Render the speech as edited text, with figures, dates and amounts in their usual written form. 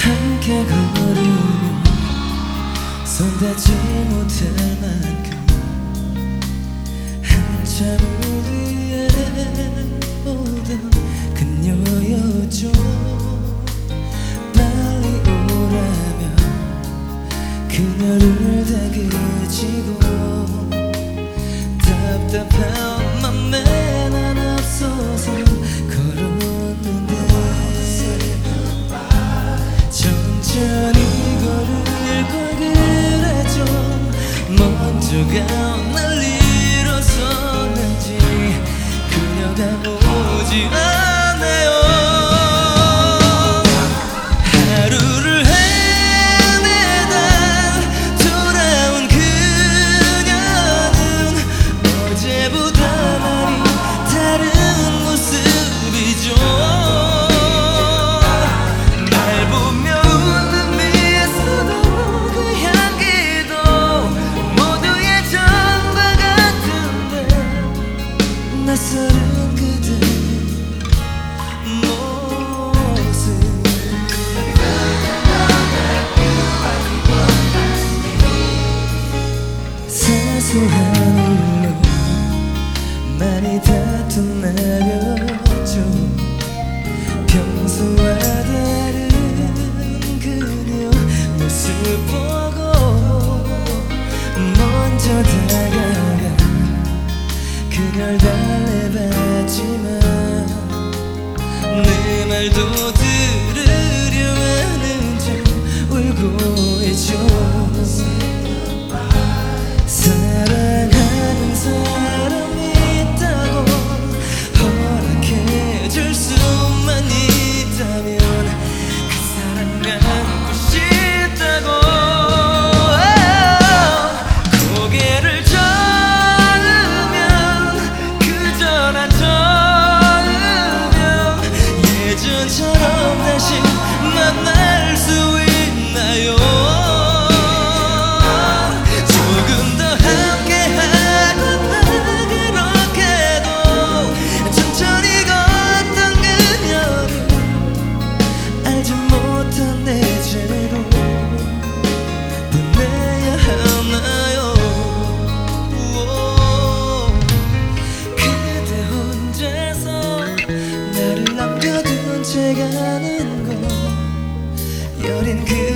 함께 걸으며 손닿지 못할 만큼 한참을 위해 오던 그녀였죠. 빨리 오라며 그녀를 다그치고 답답한 맘에 난 앞서서 걸었는데 천천히 걸을 걸 그랬죠. 먼저가 날 일어섰는지 그녀가 오지 않아요. 하루를 헤매다 돌아온 그녀는 어제보다 많이 다른 모습이죠. 날 보며 웃는 미소도 그 향기도 모두 예전과 같은데 낯설은 그대 모습. 사소한 일로 많이 다툰 날이었죠. 평소와 다른 그녀 모습 보고 먼저 다가가 그녀를 달래봤지만 내 말도 들으려 하는 척 울고 있죠. 사랑하는 사람이 있다고 허락해줄 수만 있다면 그 사람 갖고 싶다고. 고개를 저으면 그저 난 저으면 예전처럼 다시 만날 수 있나요? 조금 더 함께하고파 그렇게도 천천히 걷던 그녀를 알지 못한 내 죄로 보내야 하나요? 그대 혼자서 나를 남겨둔 채 가는 거 여린 그